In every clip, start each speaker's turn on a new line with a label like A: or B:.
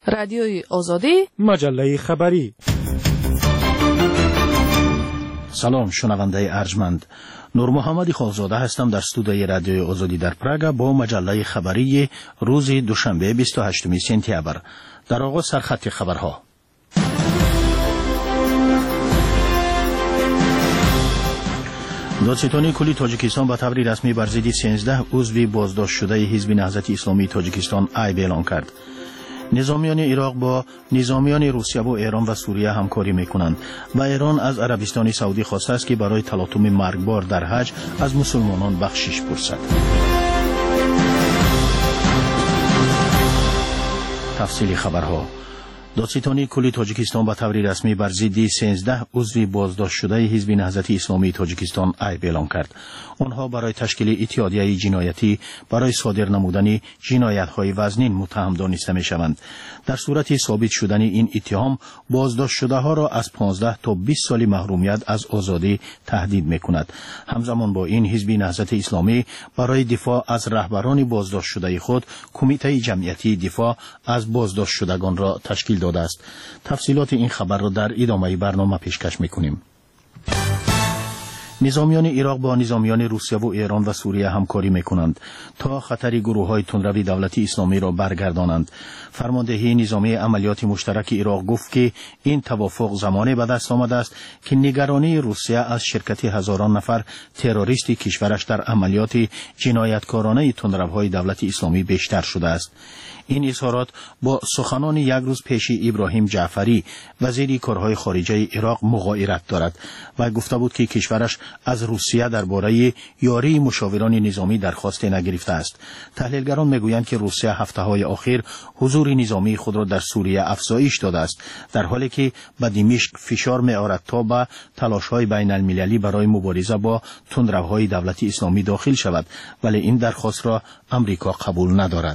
A: رادیوی آزادی،
B: مجله خبری.
C: سلام شنونده ارجمند، نور محمد خالزاده هستم در استودیوی رادیوی آزادی در پراگ با مجله خبری روز دوشنبه 28 سپتامبر. در آغاز سرخط خبرها. دادستانی کلی تاجیکستان به طور رسمی بر ضد 13 عضو بازداشت شده حزب نهضت اسلامی تاجیکستان عیب اعلام کرد. نظامیان عراق با نظامیان روسیه و ایران و سوریه همکاری میکنند و ایران از عربستان سعودی خواسته است که برای تلاطم مرگبار در حج از مسلمانان بخشش پرسد. تفصیل خبرها. دادستانی کلی تاجیکستان به طور رسمی بر ضد 13 عضو بازداشت شده حزب نهضت اسلامی تاجیکستان عیب اعلام کرد. آنها برای تشکیل اتحادیه جنایتی برای صادر نمودن جنایت‌های وزنین متهم دانسته می‌شوند. در صورت ثابت شدن این اتهام، بازداشت شده‌ها را از 15 تا 20 سال محرومیت از آزادی تهدید می‌کند. همزمان با این حزب نهضت اسلامی برای دفاع از رهبران بازداشت شده خود کمیته جمعیتی دفاع از بازداشت شدگان را تشکیل داده است. تفصیلات این خبر را در ادامه برنامه پیشکش می‌کنیم. نظامیان عراق با نظامیان روسیه و ایران و سوریه همکاری میکنند تا خطر گروه‌های تندروی دولت اسلامی را برگردانند. فرماندهی نظامی عملیات مشترک عراق گفت که این توافق زمانی به دست آمده است که نگرانی روسیه از شرکت هزاران نفر تروریست کشورش در عملیات جنایتکارانه تندروهای دولت اسلامی بیشتر شده است. این اظهارات با سخنان یک روز پیش ابراهیم جعفری وزیر کارهای خارجه عراق مغایرت دارد و گفته بود که کشورش از روسیه درباره یاری مشاوران نظامی درخواست نگرفته است. تحلیلگران میگویند که روسیه هفته‌های اخیر حضور نظامی خود را در سوریه افزایش داده است، در حالی که به دمشق فشار می‌آورد تا به تلاش‌های بین‌المللی برای مبارزه با تندروهای دولت اسلامی داخل شود، ولی این درخواست را امریکا قبول ندارد.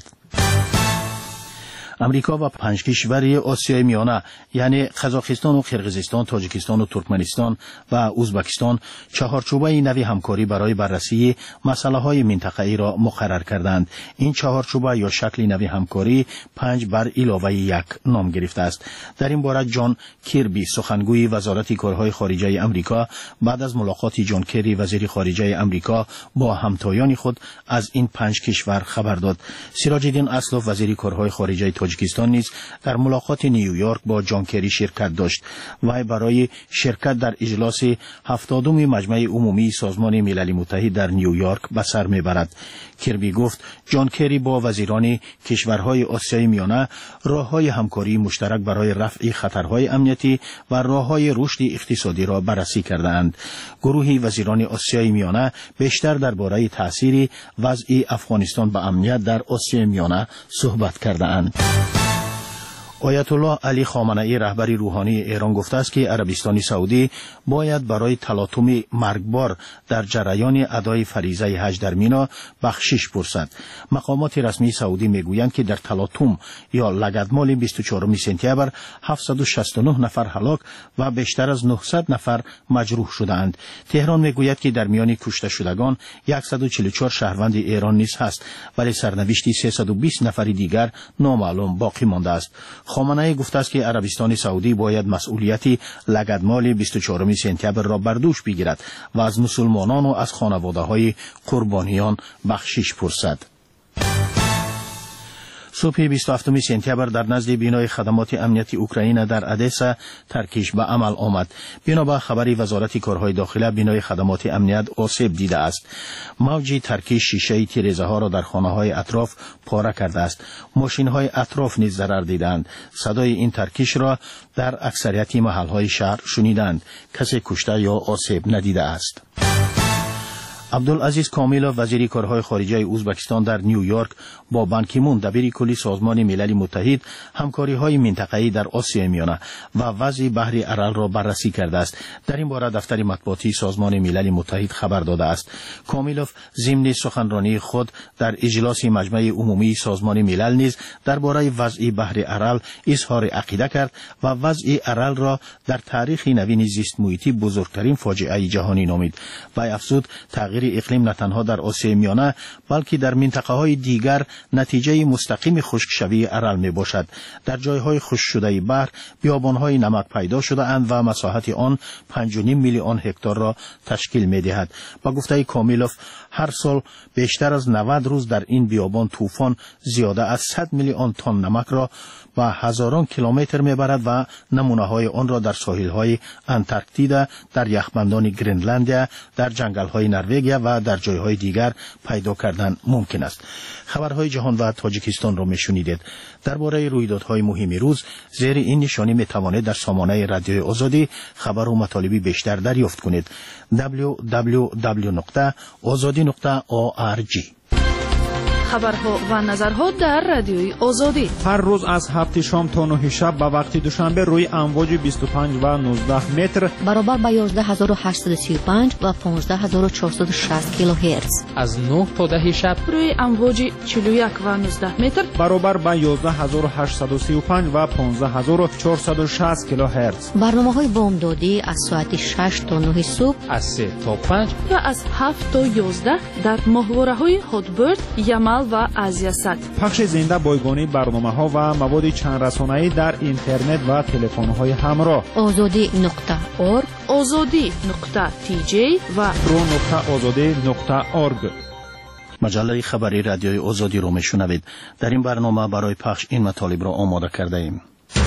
C: امریکا و 5 کشور آسیای میانه یعنی قزاقستان و قرقیزستان، تاجیکستان و ترکمنستان و ازبکستان چهارچوبه نوی همکاری برای بررسی مسائل منطقه‌ای را مقرر کردند. این چهارچوبه یا شکل نوی همکاری 5 بر علاوه 1 نام گرفته است. در این باره جان کیربی سخنگوی وزارت کارهای خارجه امریکا بعد از ملاقات جان کری وزیر خارجه امریکا با همتایان خود از این 5 کشور خبر داد. سراج الدین اسلوف وزیر کارهای خارجه تاجیکستان نیز در ملاقات نیویورک با جان کری شرکت داشت و برای شرکت در اجلاس 70 مجمع عمومی سازمان ملل متحد در نیویورک به سر میبرد. کربی گفت جان کری با وزیران کشورهای آسیای میانه راههای همکاری مشترک برای رفع خطرهای امنیتی و راههای رشد اقتصادی را بررسی کردند. گروه وزیران آسیای میانه بیشتر درباره تاثیر وضع افغانستان به امنیت در آسیای میانه صحبت کردند. آیت الله علی خامنه‌ای رهبر روحانی ایران گفته است که عربستان سعودی باید برای تلاطم مرگبار در جریان ادای فریضه حج در مینا بخشش پرسد. مقامات رسمی سعودی میگویند که در تلاطم یا لگدمال 24 سپتامبر 769 نفر هلاک و بیشتر از 900 نفر مجروح شدند. تهران میگوید که در میان کشته شدگان 144 شهروند ایران نیز هست، ولی سرنوشت 320 نفر دیگر نامعلوم باقی مانده است. خامنه‌ای گفته است که عربستان سعودی باید مسئولیت لگدمال 24 سپتامبر را بر دوش بگیرد و از مسلمانان و از خانواده‌های قربانیان بخشش پرسد. صبح 27 سپتامبر در نزد بنای خدمات امنیتی اوکراین در ادسا ترکیش به عمل آمد. بنا به خبری وزارت کارهای داخله، بنای خدمات امنیت آسیب دیده است. موج ترکیش شیشه تیره‌ها ها را در خانه‌های اطراف پاره کرده است. ماشین‌های اطراف نیز ضرر دیدند. صدای این ترکیش را در اکثریت محل‌های شهر شنیدند. کسی کشته یا آسیب ندیده است. عبدالعزیز کامیلوف وزیر کارهای خارجه ازبکستان در نیویورک با بان کی مون دبیر کلی سازمان ملل متحد همکاری‌های منطقه‌ای در آسیای میانه و وضع بحر ارال را بررسی کرده است. در این باره دفتر مطبوعاتی سازمان ملل متحد خبر داده است. کامیلوف ضمن سخنرانی خود در اجلاس مجمع عمومی سازمان ملل نیز درباره وضع بحر ارال اظهار عقیده کرد و وضع ارال را در تاریخ نوین زیست محیطی بزرگترین فاجعه جهانی نامید و افزود تغییر تغییر اقلیم نه تنها در آسیای میانه بلکه در منطقه‌های دیگر نتیجه مستقیم خشکشوی ارل میباشد. در جایهای خشک شده بحر بیابان‌های نمک پیدا شده اند و مساحت آن 5.5 میلیون هکتار را تشکیل می‌دهد. با گفته کامیلوف هر سال بیشتر از 90 روز در این بیابان طوفان زیاده از 100 میلیون تن نمک را و هزاران کیلومتر میبرد و نمونه‌های آن را در ساحل‌های انتارکتیدا، در یخبندان گرینلندیا، در جنگل‌های نروژ و در جایهای دیگر پیدا کردن ممکن است. خبرهای جهان و تاجیکستان را میشنیدید. درباره رویدادهای مهم روز زیر این نشانی میتوانید در سامانه رادیوی آزادی خبر و مطالبی بیشتر دریافت کنید. www.azadi.org.
A: خبرها و نظرها در رادیوی آزادی
B: هر روز از 7 شام تا 9 شب به وقت دوشنبه روی امواج 25 و 19 متر
D: برابر با 11835 و 15460 کیلوهرتز.
E: از 9 تا 10 شب
A: روی امواج 41 و 19 متر
B: برابر با 11835 و 15460 کیلوهرتز.
D: برنامه‌های بامدادی از ساعت 6 تا 9 صبح،
E: از 3 تا 5
A: و از 7 تا 11 در ماهواره‌های هاتبرد، یمل و آزیاسات.
B: پخش زنده بایگانی برنامه‌ها و مواد چند رسانه‌ای در اینترنت و تلفن‌های همراه.
D: azadi.org،
A: azadi.tj و
B: pro.azadi.org.
C: مجله خبری رادیوی آزادی رو میشنوید. در این برنامه برای پخش این مطالب را آماده کرده ایم.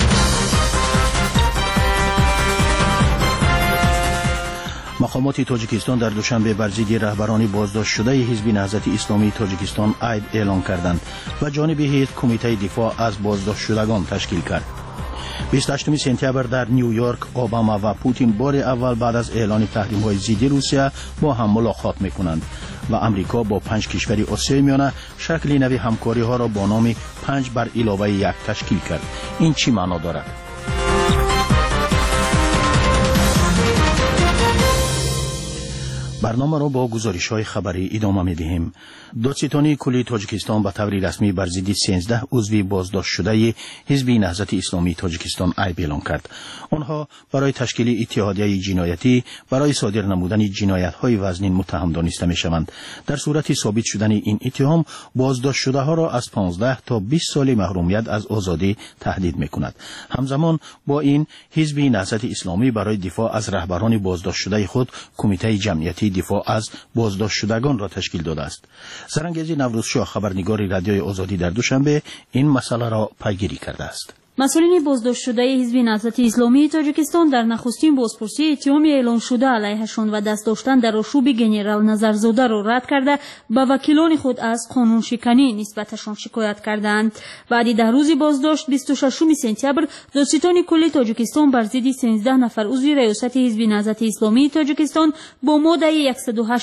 C: مقامات تاجیکستان در دوشنبه بر ضد رهبران بازداشت شده حزب نهضت اسلامی تاجیکستان عید اعلان کردند و جانب هیئت کمیته دفاع از بازداشت شدگان تشکیل کرد. 28 سپتامبر در نیویورک اوباما و پوتین بار اول بعد از اعلان تحریم‌های ضد روسیه با هم ملاقات می‌کنند و امریکا با 5 کشور آسیای میانه شکل نوی همکاری‌ها را با نام 5+1 تشکیل کرد. این چی معنا دارد؟ برنامه را با گزارش‌های خبری ادامه می‌دهیم. دادستانی کلی تاجیکستان به طور رسمی بر ضد 13 عضو بازداشت شده حزب نهضت اسلامی تاجیکستان عیب اعلام کرد. آنها برای تشکیل اتحادیه جنایتی برای صادر نمودن جنایت‌های وزنین متهم دانسته می‌شوند. در صورت ثابت شدن این اتهام بازداشت شده‌ها را از 15 تا 20 سال محرومیت از آزادی تهدید می‌کند. همزمان با این حزب نهضت اسلامی برای دفاع از رهبران بازداشت شده خود کمیته جمعیتی دفاع از بازداشت شدگان را تشکیل داده است. زرنگیزی نوروزشاه خبرنگار رادیوی آزادی در دوشنبه این مسئله را پیگیری کرده است.
F: مسئولین بازداشت شده حزب نهضت اسلامی تاجیکستان در نخستین بازپرسی اتهام اعلان شده علیهشان و دست داشتن در آشوب گنرال نظرزاده را رد کرده به وکیلان خود از قانون شکنی نسبتشان شکایت کردند. بعد 10 روز بازداشت 26 سپتامبر دادستان کلی تاجیکستان بر ضد 13 نفر عضو ریاست حزب نهضت اسلامی تاجیکستان با ماده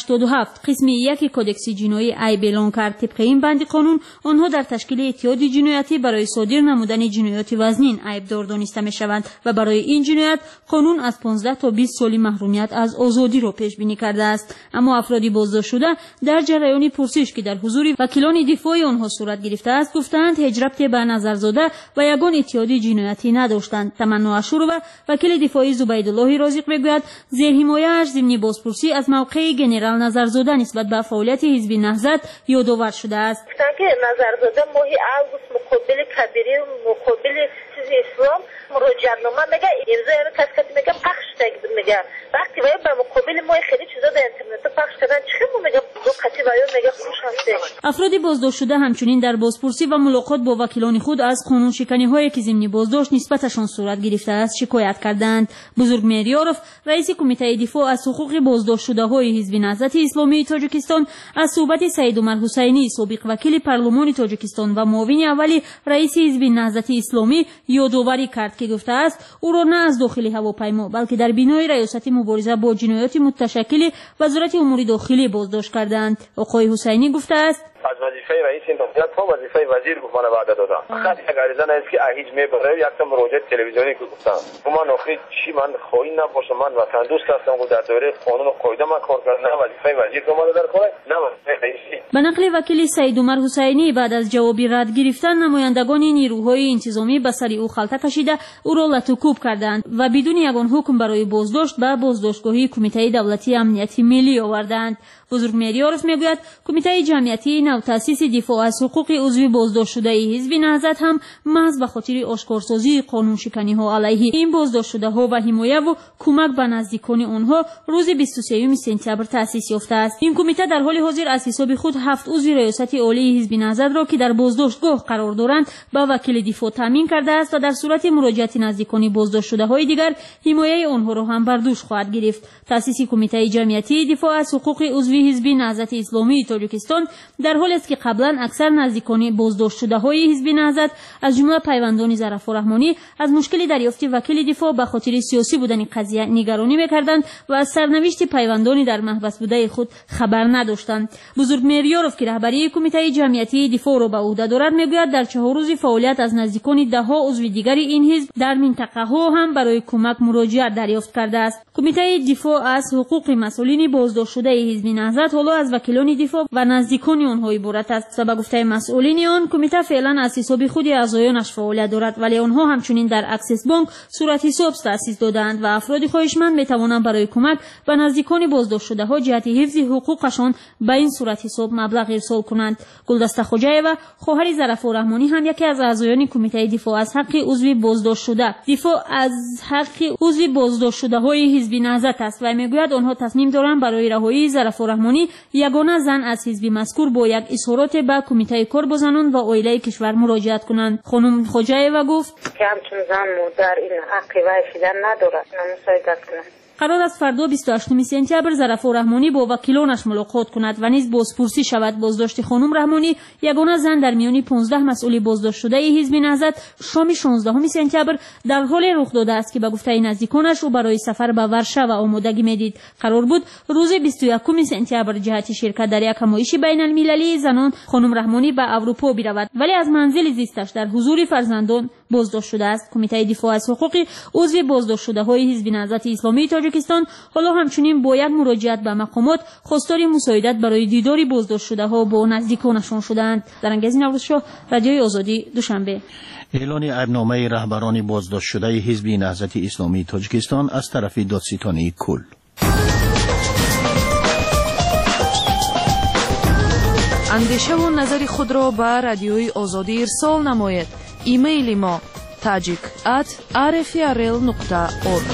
F: 187 قسم 1 کدکس جنایی عیب اعلان کرد. طبق این بند قانون آنها در تشکیل اتحاد جنایتی برای صادر نمودن جنایات وزنین عیبدار دانسته می‌شوند و برای این جنایت قانون از 15 تا 20 سال محرومیت از آزادی را پیش بینی کرده است. اما افرادی بازداشت شده در جریان پرسش که در حضور وکیلان دفاعی آنها صورت گرفته است گفتند هیچ ربطی به نظرزاده و یگان اتحادی جنایتی نداشتند. تمنا اشور و وکیل دفاعی زبیدالله رازق میگوید زیر حمایه‌اش ضمن بازپرسی از موقع گنرال نظرزاده نسبت به فعالیت حزب نهضت یادآور شده است.
G: نظرزاده ماه اوگوست مقابل کبیری مقابل چیزی اسلام مراجعه‌نامه میگه امضا اینو کسی میگه پخش میگه وقتی وای به مقابل ما خیلی چیزا در اینترنت پخش کردن چی میگه دو قطعی وای میگه خوش هسته.
F: افراد بازداشت شده همچنین در بازپرسی و ملاقات با وکیلان خود از قانون شکنی‌هایی که ضمن بازداشت نسبتشان صورت گرفته است شکایت کردند. بزرگ میریاروف رئیس کمیته دفاع از حقوق بازداشت شده‌های حزب نهضت اسلامی تاجیکستان از صحبت سید عمر حسینی سابق وکیل پارلمان تاجیکستان و معاون اولی رئیس حزب نهضت اسلامی یادآوری کرد که گفته است او را نه از داخل هواپیما بلکه در بینای ریاست مبارزه با جنایات متشکل وزارت امور داخلی بازداشت کردند. آقای حسینی گفته است
H: از وظیفه وظیفه رئیس دولت تا وظیفه وزیر من وعده دادن. فقط یک عریضه است که هیچ میبره یک تا مراجعه تلویزیونی که گفتم من آخری چی من خواهی نباشم، من وطن دوست هستم و در دوره قانون و قاعده من کار کردم، نه وظیفه وزیر رو من در کار، نه وظیفه رئیسی.
F: به نقل وکیل سعید عمر حسینی بعد از جوابی رد گرفتن نمایندگان نیروهای انتظامی به سر او خلطه کشیده او را لطوکوب کردند و بدون یگان حکم برای بازداشت به بازداشتگاهی کمیته دولتی امنیت ملی آوردند. بزرگ میریارف میگوید کمیته جمعیتی نوتاسیس دفاع از حقوق عضو بازداشت شده حزب نهضت هم محض به خاطر آشکارسازی قانون شکنی ها علیه این بازداشت شده ها و حمایت و کمک به نزدیکان آنها روز 23 سپتامبر تأسیس یافته است. این کمیته در حال حاضر از حساب خود 7 عضو ریاست عالی حزب نهضت را که در بازداشتگاه قرار دارند با وکیل دفاع تامین کرده است و در صورت مراجعت نزدیکان بازداشت شده های دیگر حمایت آنها را هم بر دوش خواهد گرفت. تأسیس کمیته جمعیتی دفاع از حقوق عضو حزب نهضت اسلامی تاجیکستان در حالی است که قبلا اکثر نزدیکان بازداشت شده های حزب نهضت از جمله پیوندان ظرفا رحمانی از مشکل دریافت وکیل دفاع به خاطر سیاسی بودن قضیه نگرانی می‌کردند و از سرنوشت پیوندان در محبس بوده خود خبر نداشتند. بزرگ میریارف که رهبری کمیته جمعیتی دفاع را به عهده دارد میگوید در 4 روز فعالیت از نزدیکان ده‌ها عضو دیگر این حزب در منطقه ها هم برای کمک مراجعت دریافت کرده است. کمیته دفاع از حقوق مسئولین بازداشت شده حزب نهضت حالا از وکیلان دفاع و نزدیکان آنها عبارت است. به گفته مسئولین آن کمیته فعلا از حساب خود اعضایانش فعالیت دارد ولی آنها همچنین در اکسس بانک صورت حساب تأسیس دادند و افراد خواهشمند میتوانند برای کمک به نزدیکان بازداشت شده ها جهت حفظ حقوقشان به این صورت حساب مبلغ ارسال کنند. گلدسته خوجایeva خواهر ظرفا رحمانی هم یکی از اعضایان کمیته دفاع از حق عضو بازداشت شده های حزب نهضت است و میگوید آنها تصمیم دارند برای رهایی ظرفا رحمانی یگانه زن از حزب مذکور با یک اظهارات به کمیته کار با زنان و عائله کشور مراجعت کنند. خانم خوجایeva گفت
G: که همچون زن در این حق وایسیدن ندارد، مساعدت کنند.
F: قرار است فردا 28 سپتامبر ظرفا رحمانی با وکیلانش ملاقات کند و نیز بازپرسی شود. بازداشت خانم رحمانی یگانه زن در میان 15 مسئول بازداشت شده حزب نهضت شام 16 سپتامبر در حال رخ داده است که به گفته نزدیکانش او برای سفر به ورشو و آمادگی میدید. قرار بود روز 21 سپتامبر جهت شرکت در یک همایش بین المللی زنان خانم رحمانی به اروپا برود ولی از منزل زیستش در حضور فرزندان بازداشت شده است. کمیته دفاع از حقوق عضو بازداشت شده های حزب نهضت اسلامی تاجیکستان حالا همچنین با یک مراجعت به مقامات خواستار مساعدت برای دیدار بازداشت شده ها با نزدیکانشان شدند. در انگیز نوروزشاه رادیوی آزادی دوشنبه.
C: اعلان عیبنامه رهبران بازداشت شده حزب نهضت اسلامی تاجیکستان از طرف دادستانی کل.
A: اندیشه و نظر خود را به رادیوی آزادی ارسال نماید. ایمیل ما tajik@rfrl.org.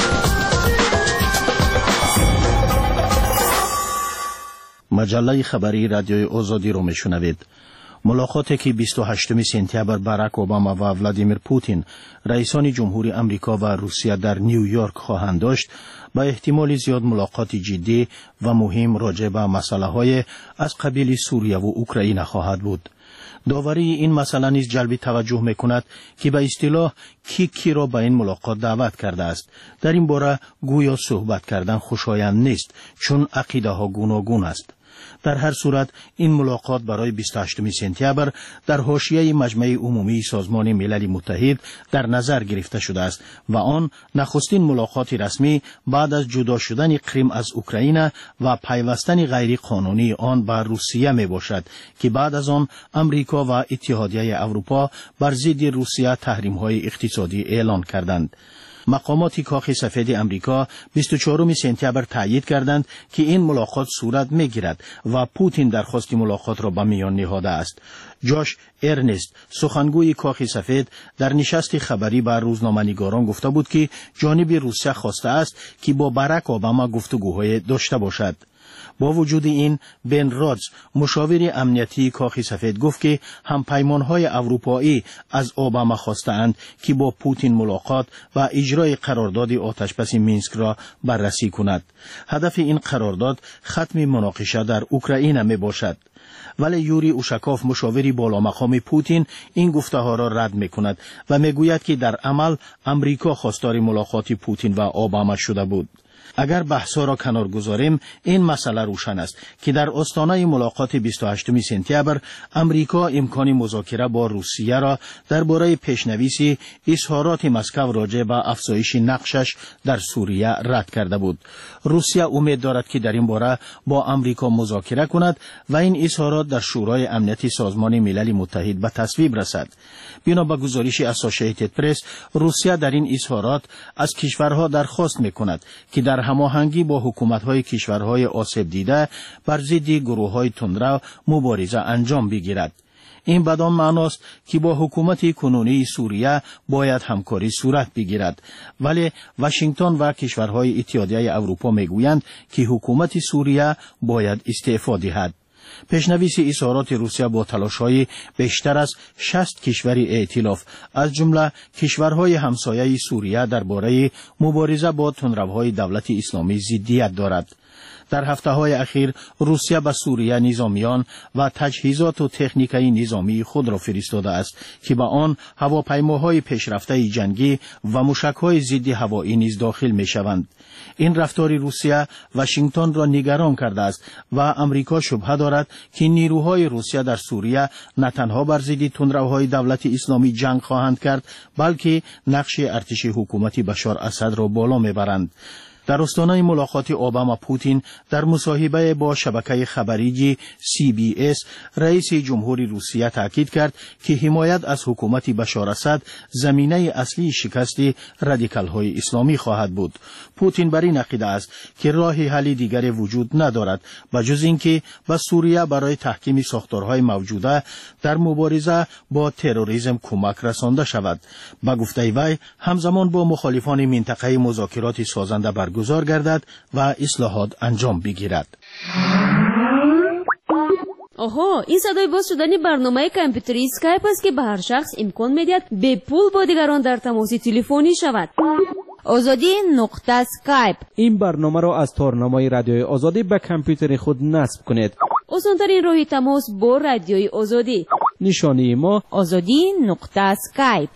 C: مجله خبری رادیوی آزادی رو میشنوید. ملاقاتی که 28 سپتامبر باراک اوباما و ولادیمیر پوتین رئیسان جمهوری امریکا و روسیه در نیویورک خواهند داشت با احتمال زیاد ملاقات جدی و مهم راجع به مسائل از قبیل سوریه و اوکراین خواهد بود. داوری این مسئله نیز جلب توجه میکند که به اصطلاح کی را به این ملاقات دعوت کرده است. در این باره گویا صحبت کردن خوشایند نیست چون عقیده ها گوناگون است. در هر صورت این ملاقات برای 28 سپتامبر در حاشیه مجمع عمومی سازمان ملل متحد در نظر گرفته شده است و آن نخستین ملاقات رسمی بعد از جدا شدن کریم از اوکراین و پیوستن غیر قانونی آن به روسیه می باشد که بعد از آن امریکا و اتحادیه اروپا بر ضد روسیه تحریم‌های اقتصادی اعلان کردند. مقامات کاخ سفید امریکا 24 سپتامبر تایید کردند که این ملاقات صورت می‌گیرد و پوتین درخواست ملاقات را به میان نهاده است. جاش ارنست سخنگوی کاخ سفید در نشست خبری با روزنامه‌نگاران گفته بود که جانب روسیه خواسته است که با باراک اوباما گفتگوهای داشته باشد. با وجود این بن رادز مشاور امنیتی کاخ سفید گفت که همپیمانهای اروپایی از اوباما خواستند که با پوتین ملاقات و اجرای قرارداد آتشبس مینسک را بررسی کند. هدف این قرارداد ختم مناقشه در اوکراین می باشد. ولی یوری اوشاکوف مشاوری بالا مقام پوتین این گفته ها را رد می کند و می گوید که در عمل امریکا خواستار ملاقات پوتین و اوباما شده بود. اگر بحثا را کنار گذاریم این مسئله روشن است که در آستانه ملاقات 28 سپتامبر امریکا امکان مذاکره با روسیه را درباره پیشنویس اظهارات مسکو راجع به افزایش نقشش در سوریه رد کرده بود. روسیه امید دارد که در این باره با امریکا مذاکره کند و این اظهارات در شورای امنیت سازمان ملل متحد به تصویب رسد. بنا به گزارش اسوسییتد پرس، روسیه در این اظهارات از کشورها درخواست می‌کند که در هماهنگی با حکومت‌های کشورهای آسیب دیده بر ضد گروه‌های تندرو مبارزه انجام بگیرد. این بدان معناست که با حکومت کنونی سوریه باید همکاری صورت بگیرد، ولی واشنگتن و کشورهای اتحادیه اروپا میگویند که حکومت سوریه باید استعفا دهد. پیشنویس اظهارات روسیه با تلاش‌های بیشتر از 60 کشور ائتلاف از جمله کشورهای همسایه سوریه درباره مبارزه با تندروهای دولت اسلامی ضدیت دارد. در هفته‌های اخیر روسیه به سوریه نظامیان و تجهیزات و تکنیکای نظامی خود را فرستاده است که به آن هواپیماهای پیشرفته جنگی و موشک‌های ضد هوایی نیز داخل می‌شوند. این رفتار روسیه واشنگتن را نگران کرده است و امریکا شبهه دارد که نیروهای روسیه در سوریه نه تنها بر ضد تندروهای دولت اسلامی جنگ خواهند کرد، بلکه نقش ارتش حکومت بشار اسد را بالا میبرند. در آستانه ملاقات اوباما پوتین در مصاحبه با شبکه خبری CBS، رئیس جمهوری روسیه تاکید کرد که حمایت از حکومت بشار اسد زمینه اصلی شکست رادیکال‌های اسلامی خواهد بود. پوتین بر این عقیده است که راه حل دیگری وجود ندارد بجز اینکه به سوریه برای تحکیم ساختارهای موجوده در مبارزه با تروریسم کمک رسانده شود. به گفته وی همزمان با مخالفان منطقه مذاکرات سازنده برگزار گردد و اصلاحات انجام بگیرد.
I: آها، این صدای باز شدن برنامه کامپیوتری اسکایپ است که به هر شخص امکان می‌دهد به پول با دیگران در تماس تلفنی شود.
D: آزادی نقطه اسکایپ.
E: این برنامه را از تارنمای رادیوی آزادی به کامپیوتر خود نصب کنید.
I: آسان‌ترین راه تماس با رادیوی آزادی.
E: نشانی ما
D: آزادی نقطه اسکایپ.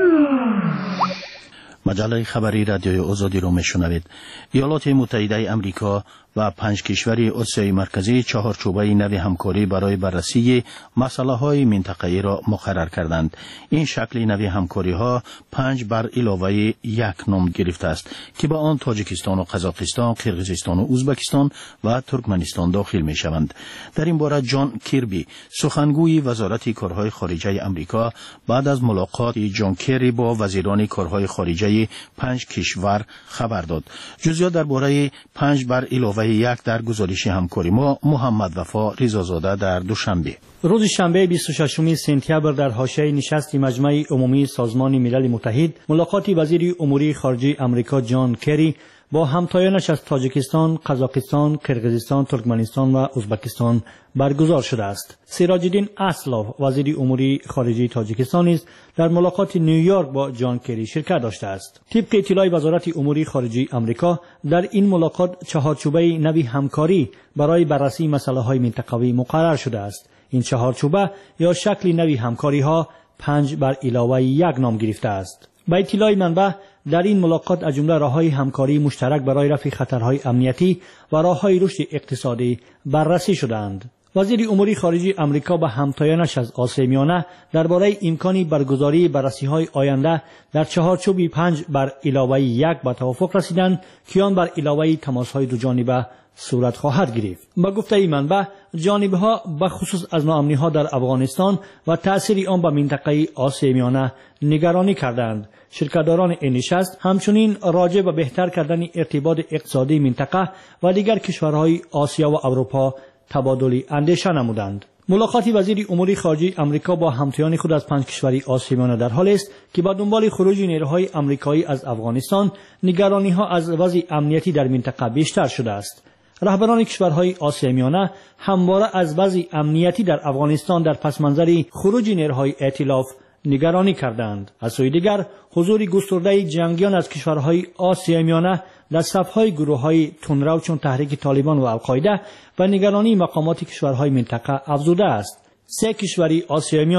C: مجله خبری رادیوی آزادی را میشنوید. ایالات متحده امریکا و 5 کشور آسیای مرکزی چهارچوبه نوی همکاری برای بررسی مسائل منطقه‌ای را مقرر کردند. این شکل نوی همکاری‌ها 5 بر علاوه 1 نام گرفته است که به آن تاجیکستان و قزاقستان، قرقیزستان و ازبکستان و ترکمنستان داخل می‌شوند. در این باره جان کیربی، سخنگوی وزارت کارهای خارجه امریکا، بعد از ملاقات جان کری با وزیران کارهای خارجه 5 کشور خبر داد. جزئیات درباره 5 بر علاوه 1 در گزارش همکاری ما محمد وفا رضازاده در دوشنبه.
J: روز شنبه 26 سپتامبر در حاشیه نشست مجمع عمومی سازمان ملل متحد ملاقات وزیر امور خارجه امریکا جان کری با همتایانش از تاجیکستان، قزاقستان، قرقیزستان، ترکمنستان و ازبکستان برگزار شده است. سراج الدین اسلاف وزیر امور خارجه تاجیکستان نیز در ملاقات نیویورک با جان کری شرکت داشته است. طبق اطلاع وزارت امور خارجه امریکا، در این ملاقات چهارچوبه نوی همکاری برای بررسی مسائل منطقوی مقرر شده است. این چهارچوبه یا شکل نوی همکاری ها 5 بر علاوه 1 نام گرفته است. با اطلاع منبع، در این ملاقات از جمله راه‌های همکاری مشترک برای رفع خطرهای امنیتی و راه‌های رشد اقتصادی بررسی شدند. وزیر امور خارجه امریکا با همتایانش از آسیا میانه درباره امکانی برگزاری بررسی‌های آینده در چهارچوب 5 بر علاوه 1 به توافق رسیدند که آن بر علاوه تماس‌های دو جانبه صورت خواهد گرفت. با گفته منبع، جانبه‌ها به خصوص از ناامنی‌ها در افغانستان و تأثیر آن به منطقه آسیا میانه نگرانی کردند. شرکت‌داران این نشست همچنین راجع به بهتر کردن ارتباط اقتصادی منطقه و دیگر کشورهای آسیا و اروپا تبادل اندیشه نمودند. ملاقات وزیر امور خارجه امریکا با همتایان خود از 5 کشور آسیا میانه در حال است که با دنبال خروج نیروهای آمریکایی از افغانستان، نگرانی‌ها از وضع امنیتی در منطقه بیشتر شده است. رهبران کشورهای آسیا میانه همواره از وضع امنیتی در افغانستان در پس منظر خروج نیروهای ائتلاف نگرانی کردند. از سوی دیگر، حضور گسترده جنگیان از کشورهای آسیا میانه در صف‌های گروه‌های تندرو چون تحریک طالبان و القاعده و نگرانی مقامات کشورهای منطقه افزوده است. 3 کشور آسیا میانه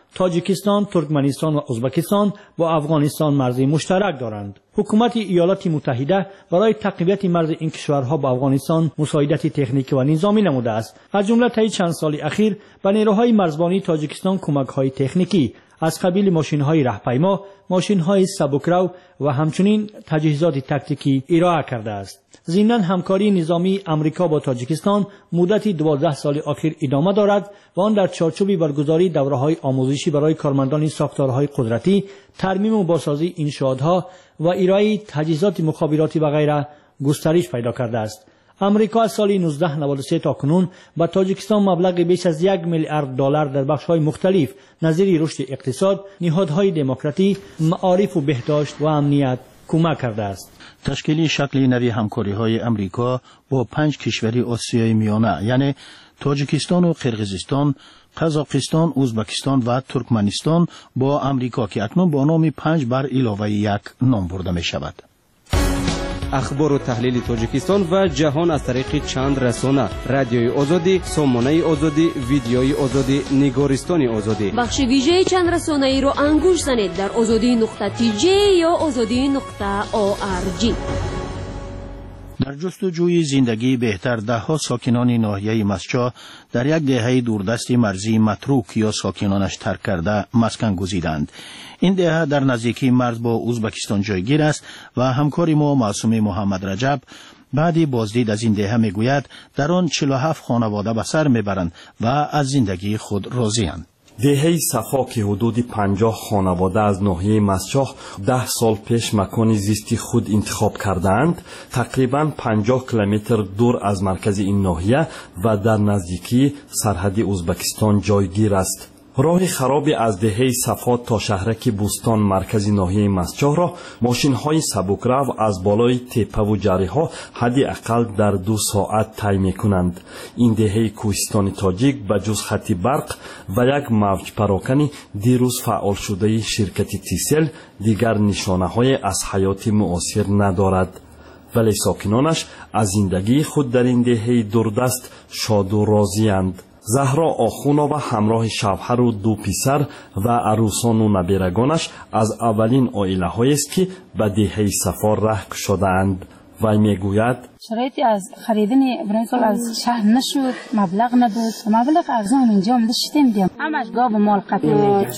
J: تاجیکستان، ترکمنستان و ازبکستان با افغانستان مرزی مشترک دارند. حکومت ایالات متحده برای تقویت مرز این کشورها با افغانستان مساعدت تکنیکی و نظامی نموده است. از جمله طی چند سال اخیر به نیروهای مرزبانی تاجیکستان کمک‌های تکنیکی از قبیل ماشین‌های رهپیما، ماشین‌های سبکرو و همچنین تجهیزات تاکتیکی ارائه کرده است. ضمناً همکاری نظامی آمریکا با تاجیکستان مدتی 12 سال اخیر ادامه دارد و آن در چارچوب برگزاری دوره‌های آموزشی برای کارمندان ساختارهای قدرتی، ترمیم و بازسازی انشاءاتها و ارائه تجهیزات مخابراتی و غیره گسترش پیدا کرده است. امریکا از سال 1993 تا کنون به تاجیکستان مبلغ بیش از 1 میلیارد دلار در بخش‌های مختلف نظیر رشد اقتصاد، نهادهای دموکراتی، معارف و بهداشت و امنیت کمک کرده است.
C: تشکیل شکل نوی همکاری‌های امریکا با 5 کشور آسیای میانه یعنی تاجیکستان و قرقیزستان، قزاقستان، ازبکستان و ترکمنستان با امریکا که اکنون با نام 5 بر علاوه 1 نام برده می شود.
E: اخبار و تحلیل تاجیکستان و جهان از طریق چند رسانه: رادیوی آزادی، سامانه آزادی، ویدیوی آزادی، نگارستان آزادی.
I: بخش ویژه چند رسانه ای رو انگوش زنید در azadi.tj یا azadi.org.
C: در جستجوی زندگی بهتر دهها ساکنان ناحیه مسچا در یک دهه دوردست مرزی متروک یا ساکنانش ترک کرده مسکن گزیدند. این دهه در نزدیکی مرز با ازبکستان جایگیر است و همکار ما معصوم محمد رجب بعد بازدید از این دهه میگوید در آن 47 خانواده به سر میبرند و از زندگی خود راضی‌اند.
K: دهه صفا که حدود 50 خانواده از ناحیه مسچاه 10 سال پیش مکان زیستی خود انتخاب کردند، تقریباً 50 کیلومتر دور از مرکز این ناحیه و در نزدیکی سرحد ازبکستان جایگیر است. راه خرابی از دهه صفا تا شهرک بوستان مرکز ناحیه مسچاه را ماشین‌های سبکرو از بالای تپه و جری‌ها حداقل در 2 ساعت طی می‌کنند. این دهه کوهستان تاجیک به جز خط برق و یک موج پراکنی دیروز فعال شده شرکت تیسل دیگر نشانه‌های از حیات معاصر ندارد، ولی ساکنانش از زندگی خود در این دهه دوردست شاد و راضی‌اند. زهرا آخونова همراه شوهر و 2 پسر و عروسان و نبیرگانش از اولین عائله‌هایی است که به دهه صفا ره شده‌اند. وی میگوید
L: شرایطی از خریدن برنسال از شهر نشد، مبلغ نبود، مبلغ ارزان اینجا هم داشتیم دیم همش گاو و مال قطع میگه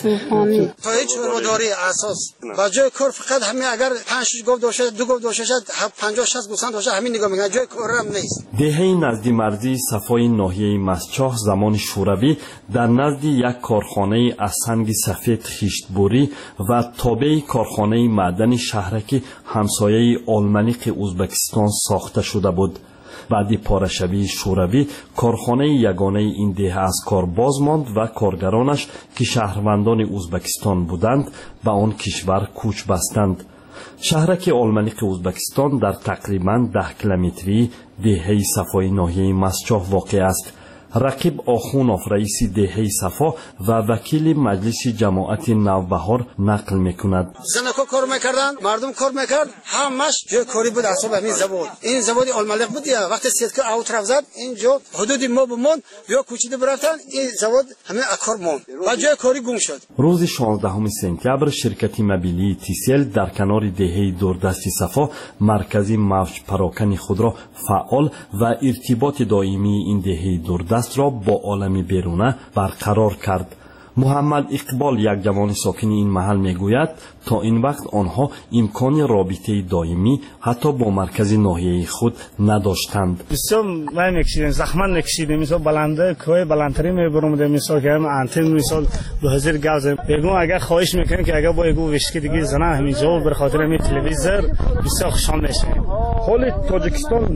M: تا هیچ مداری اساس با جای کار فقط همین اگر 5 گاو داشته 2 گاو داشته 50 60 گوسفند داشته همین نگاه میکنه، جای کار هم نیست.
K: دهه نزدی مرزی صفای ناحیه مسچاه زمان شوروی در نزد یک کارخانه از سنگ سفید خشتبوری و تابع کارخانه معدن شهرک همسایه آلمانیق ازبکستان ساخته شده بود. بعد پاره‌شوی شوروی کارخانه یگانه این دهه از کار باز ماند و کارگرانش که شهروندان ازبکستان بودند به آن کشور کوچ بستند. شهرک آلمانیق ازبکستان در تقریباً 10 کیلومتری دهه صفای ناحیه مسچاه واقع است. رقیب آخونوف رئیس دهه صفا و وکیل مجلس جماعت نوبهار نقل میکند.
M: زنکو کار میکردن، مردم کار میکرد، همش جای کاری بود حساب همین زبان. این زبان آلمانیق بود یا وقتی سیدکر اوت رفت زد اینجا حدود ما بمون یا کوچیده برفتن این زبان همین اکار مون و جای کاری گم شد.
K: روز 16 سپتامبر شرکت موبیلی تیسل در کنار دهه دوردست صفا مرکزی موج پراکنی خود را فعال و ارتباط دائمی این دهه دوردست را با عالم بیرونه برقرار کرد. محمد اقبال یک جوان ساکن این محل میگوید تا این وقت آنها امکان رابطه دائمی حتی با مرکز ناحیه خود نداشتند.
N: بسیار ما میکشیدیم، زحمت میکشیدیم، مثلا بلنده کوه بلندتری میبرم، مثلا که انتن مثلا 2000 گاز بگم اگر خواهش میکنم که اگر با یگو وشکی دیگه زنه همینجا به خاطر می تلویزیون بسیار خوشحال میشیم. خالی تاجیکستان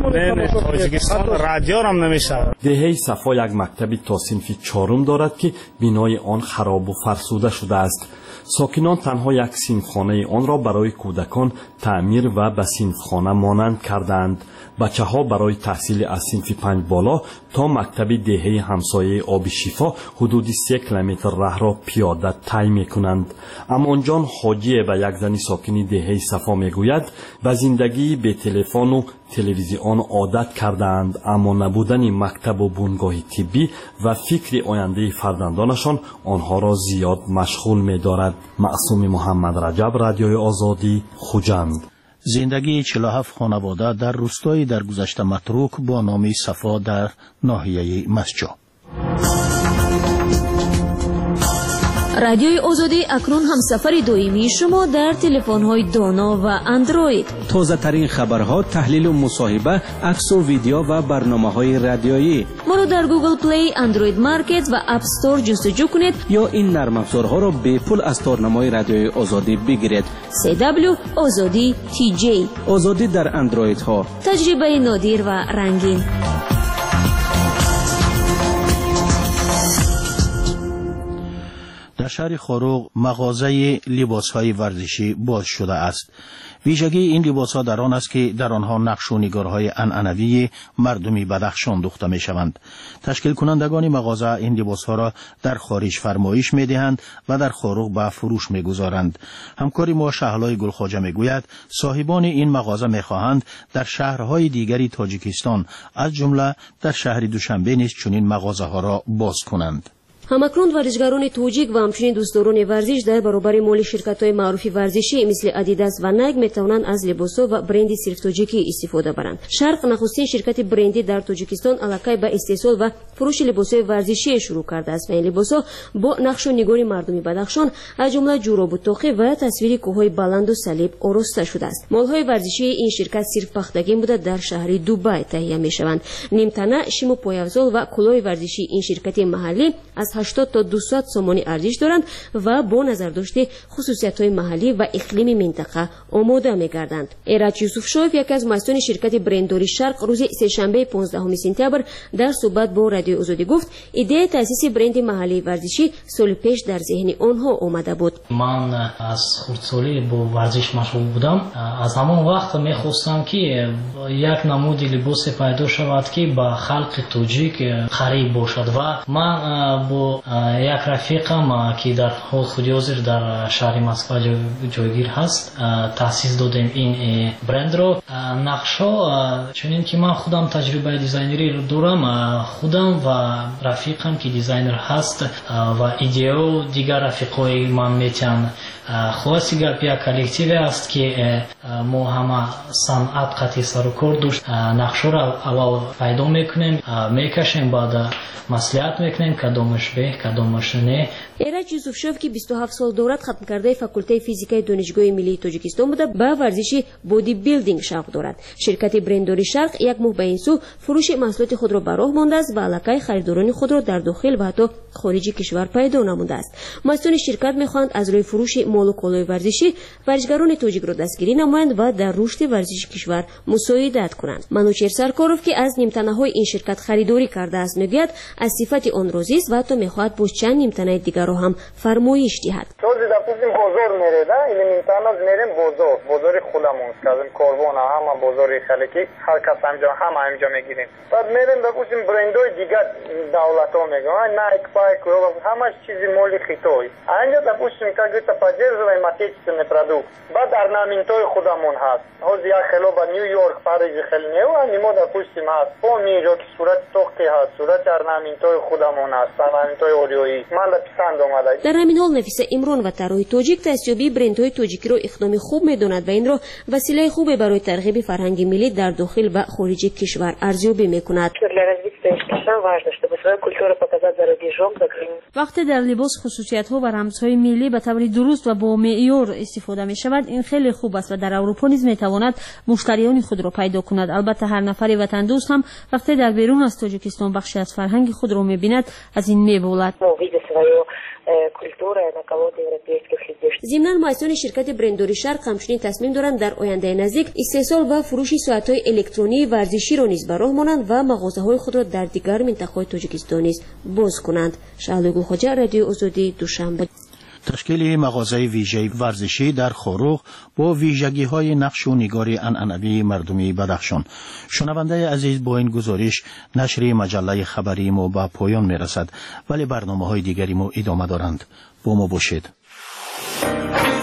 N: نه تاجیکستان رادیو هم نمیشه.
K: دهه صفا یک مکتب تا صنف 4 دارد که بنای آن خراب و فرسوده شده است. ساکنان تنها یک صنفخانه آن را برای کودکان تعمیر و به صنفخانه مانند کردند. بچه‌ها برای تحصیل از صنف 5 بالا تا مکتب دهه همسایه آب شفا حدود 3 کیلومتر راه را پیاده طی می‌کنند. امان جان حاجی و یک زن ساکن دهه صفا میگوید و زندگی به تلفن و تلویزیون عادت کردند، اما نبودن مکتب و بنگاه طبی و فکر آینده فرزندانشان آنها را زیاد مشغول می‌دارد. معصوم محمد رجب، رادیوی آزادی، خوجند.
C: زندگی 47 خانواده در روستایی در گذشته متروک با نام صفا در ناحیه مسجد.
I: رادیوی آزادی اکنون همسفر دائمی شما در تلفن‌های دانا و اندروید.
E: تازه‌ترین خبرها، تحلیل و مصاحبه، عکس و ویدیو و برنامه‌های رادیویی.
I: ما را در گوگل پلی، اندروید مارکت و اپ استور جستجو کنید
E: یا این نرم افزارها را به پول از تارنمای رادیوی آزادی بگیرید.
I: CW آزادی TJ.
E: آزادی در اندروید ها.
I: تجربه نادر و رنگین.
C: در شهر خروغ مغازه لباس‌های ورزشی باز شده است. ویژگی این لباس‌ها در آن است که در آنها نقش و نگارهای عنعنوی مردمی بدخشان دوخته می‌شوند. تشکیل کنندگان مغازه این لباس‌ها را در خارج فرمایش می‌دهند و در خروغ به فروش می‌گذارند. همکاری ما شهلای گلخواجه می‌گوید صاحبان این مغازه می‌خواهند در شهرهای دیگری تاجیکستان از جمله در شهر دوشنبه نیز چنین مغازه‌ها را باز کنند.
I: همکنون ورزشکاران توجیک و همچنین دوستداران ورزش در برابر مال شرکت‌های معروف ورزشی مثل ادیداس و نایک می‌توانند از لباس‌ها و برند صرف تاجیکی استفاده برند. شرق نخستین شرکت برندی در تاجیکستان علاقه به استحصال و فروش لباس‌های ورزشی شروع کرده است و این لباس‌ها با نقش و نگار مردمی بدخشان از جمله جوراب و توقی و تصویر کوه‌های بلند و صلیب آراسته شده است. مال‌های ورزشی این شرکت صرف پختگی بوده در شهر دوبای تهیه می‌شوند. نیمتنه، شیم و پایافزال و کلاه ورزشی این شرکت محلی از 80 تا 200 سومانی ارزش دارند و با نظر داشته خصوصیت‌های محلی و اقلیم منطقه آماده می‌گردند. ایرج یوسفشاف، یکی از مسئولان شرکت برندداری شرق، روز سه‌شنبه 15 سپتامبر در صحبت با رادیو آزادی گفت ایده تأسیس برند محلی ورزشی سال پیش در ذهن آنها آمده بود.
O: من از خردسالی با ورزش مشغول بودم. از همان وقت می‌خواستم که یک نمود لباس پیدا شود که با خلق توجیک قریب باشد و من با یک رفیقم که در حال خودی حاضر در شهر مسکو جایگیر هست تأسیس دادیم این برند رو. نقشا چنین که من خودم تجربه دیزاینری رو دارم، خودم و رفیقم که دیزاینر هست و ایدئو دیگر رفیقای من میتونن خاصی گپ یک کلکتیو است که ما همه صنعت قطعی سر و کار داشت. نقشا رو اول پیدا میکنیم، میکشیم، بعد مصلحت میکنیم کدامش به کدامش نه.
I: ایرج یوسفشاف که 27 سال دورت ختم کرده فاکولته فیزیکای دانشگاه ملی تاجیکستان بوده به ورزش بودی بیلدینگ شوق دارد. شرکت برندداری شرق یک ماه به این سو فروش محصولات خود را به راه مانده است و علاقه خریداران خود را در داخل و حتی خارج کشور پیدا نموده است. مسئولان شرکت میخواهند از روی فروش مال و کالای ورزشی ورزشکاران تاجیک را دستگیری نمایند و در رشد ورزش کشور مساعدت کنند. منوچهر سرکاروف که از نیمتنه‌های این شرکت خریداری کرده است میگوید از صفت آن راضی است و حتی میخواهد با چند نیمتنه دیگر را هم فرمایش دهد.
P: روزی допустим بازار میره да или نیمتنه میریم بازار خودمون کردیم کاروان همه بازار خلکی هر کس همه میگیریم. بعد میریم допустим برندهای دیگر دولت‌ها میگن نایک پایک همه چیزی مال خیتوی. اینجا допустим как говорится поддерживаем отечественный продукт. بعد орнаментهای خودمون هست. حاضر یا خلو با نیویورک پاریس خیلی نیو ما допустим هست. فونیجو که صورت توقی هست. صورت орнаментهای خودمون هست. орнаментهای اولیویی. من پسند اومده.
I: در همین حال نفیسه امران و طراح تاجیک دستیابی برندهای تاجیکی را اقدام خوب می‌داند و این را وسیله خوبی برای ترغیب فرهنگ ملی در داخل و خارج کشور ارزیابی می‌کند.
F: وقتی در لباس خصوصیت‌ها و رمزهای ملی به طور درست و با معیار استفاده می‌شود این خیلی خوب است و در اروپا نیز می‌تواند مشتریان خود را پیدا کند. البته هر نفر وطن دوست هم وقتی در بیرون از تاجیکستان بخشی از فرهنگ خود را می‌بیند از این می‌بولد.
I: ضمناً مسئولان شرکت برندداری شرق همچنین تصمیم دارند در آینده نزدیک استحصال و فروش ساعت‌های الکترونی ورزشی را نیز به راه مانند و مغازه‌های خود را در دیگر مناطق تاجیکستان نیز باز کنند. شهلا گلخواجه، رادیو آزادی، دوشنبه.
C: تشکیل مغازه ویژه ورزشی در خروغ با ویژگی‌های نقش و نگار عنعنوی مردمی بدخشان. شنونده عزیز، با این گزارش نشر مجله خبری ما به پایان می‌رسد، ولی برنامه‌های دیگری ما ادامه دارند. با ما باشید.